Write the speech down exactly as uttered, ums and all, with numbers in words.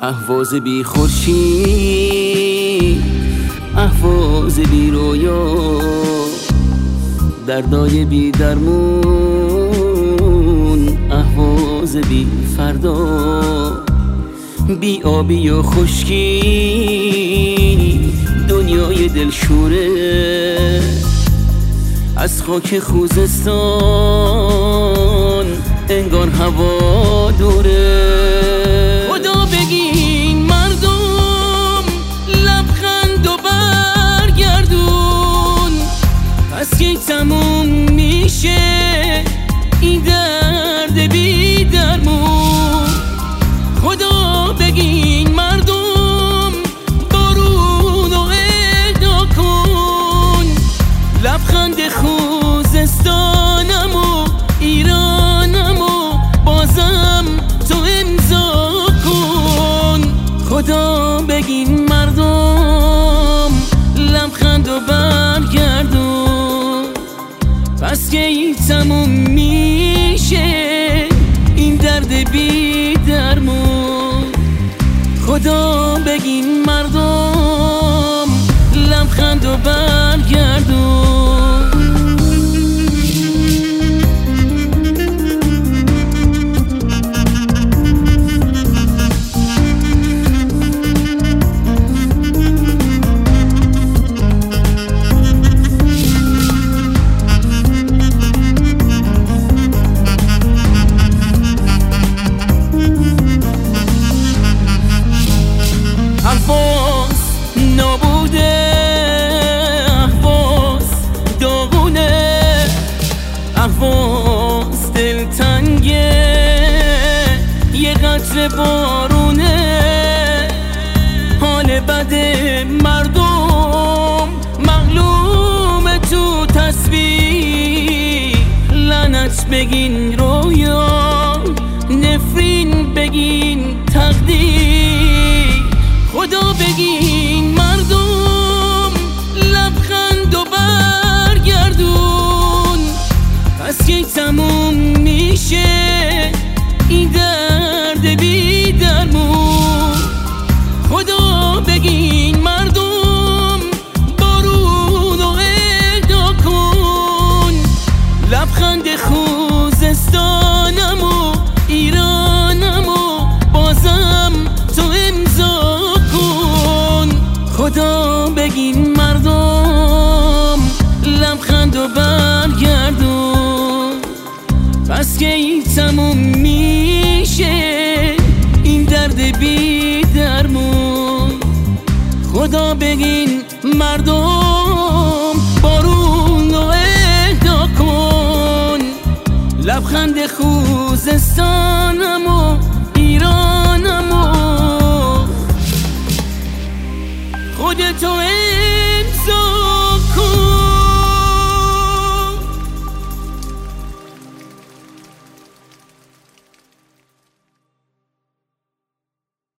اهواز بی خورشید، اهواز بی رویا، دردای بی درمون، اهواز بی فردا، بی آبی و خشکی، دنیای دلشوره از خاک خوزستان، انگار هوا دوره. خدا بگین مردم لبخند و برگردون، پس کی تموم میشه این درد بی درمون. خدا بگین مردم بارون و اهدا کن، لبخند خوزستانم و ایرانم و بازم تو امضا کن. خدا بگین مردم لبخند و برگردون، پس کی تموم میشه این درد بی درمون. خدا بگین مردم لبخند و برگردون. اهواز نابوده، اهواز داغونه، اهواز دلتنگه، یه قطره بارونه. حال بد مردم معلومه تو تسبیح، لعنت بگین رویا، نفرین بگین تقدیر. خدا بگین مردم لبخند و برگردون، پس کی تموم میشه این درد بی درمون. خدا بگین مردم بارون و اهدا کن، لبخند خوزستانم و ایرانم و بازم تو امضا کن. خدا بگین مردم لبخند و برگردون، پس کی تموم میشه این درد بی درمون. خدا بگین مردم بارون و اهدا کن، لبخند خوزستانم و ایرانم و خودتو امضا